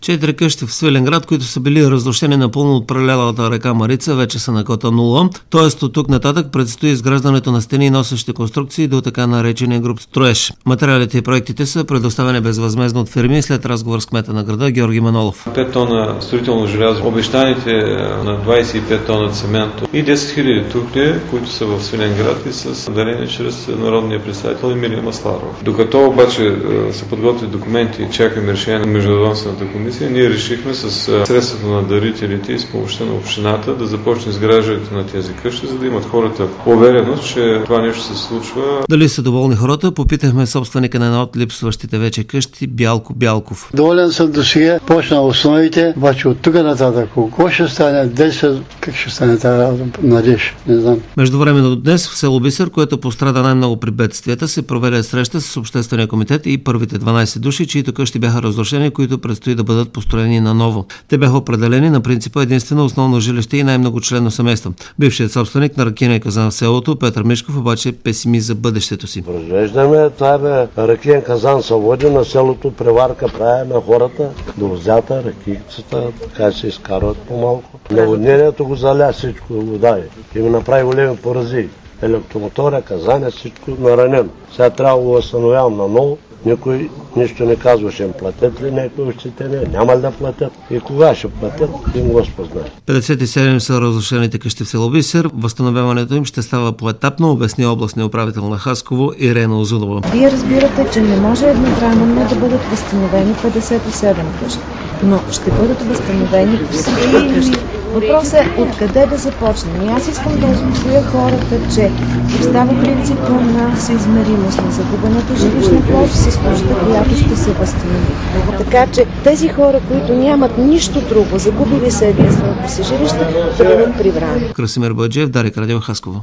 4 къщи в Свиленград, които са били разрушени напълно от прелялата река Марица, вече са на кота 0, т.е. от тук нататък предстои изграждането на стени и носещи конструкции до така наречения груп строеж. Материалите и проектите са предоставени безвъзмездно от фирми след разговор с кмета на града Георги Манолов. 5 тона строително желязо, обещаните на 25 тона цемент и 10 000 тухли, които са в Свиленград и са дарени чрез народния представител Емилия Масларова. Докато обаче се подготвят документи и чакаме решение на Междуведомствената комисия, ние решихме с средствата на дарителите и с помощта на общината да започне изграждането на тези къщи, за да имат хората увереност, че това нещо се случва. Дали са доволни хората, попитахме собственика на една от липсващите вече къщи, Бялко Бялков. Доволен съм до сега, почна основите, обаче от тук нататък, какво ще стане, как ще стане тази работа, надеж, не знам. Междувременно днес в село Бисер, което пострада най-много при бедствията, се проведе среща с Обществения комитет и първите 12 души, чието къщи бяха разрушени, които предстои да бъдат построени наново. Те бяха определени на принципа единствено основно жилище и най-многочленно семейство. Бившият собственик на ракийния казан в селото, Петър Мишков, обаче е песимист за бъдещето си. Произвеждаме това ракиен казан се води на селото, преварка прави на хората, дозята, ракийцата, така се изкарват по-малко. Наводнението го заля всичко, го даде и ми направи големи порази. Електромотора, казане, всичко наранено. Сега трябва да го възстановявам наново. Никой нищо не казва, ще им платят ли някои общители, няма ли да платят и кога ще платят, им го спознае. 57 са разрушените къщи в село Бисер. Възстановяването им ще става поетапно, обясни областния управител на Хасково Ирена Озунова. Вие разбирате, че не може едновременно да бъдат възстановени 57 къщи, но ще бъдат възстановени всички къщи. Въпросът е откъде да започнем. И аз искам да успокоя хората, че остава принципа на съизмеримост на загубената жилищна площ с площта, която ще се възстанови. Така че тези хора, които нямат нищо друго, загубили се единственото си жилище, да бъдат прибрани. Красимир Баджиев, Дарик Радио, Хасково.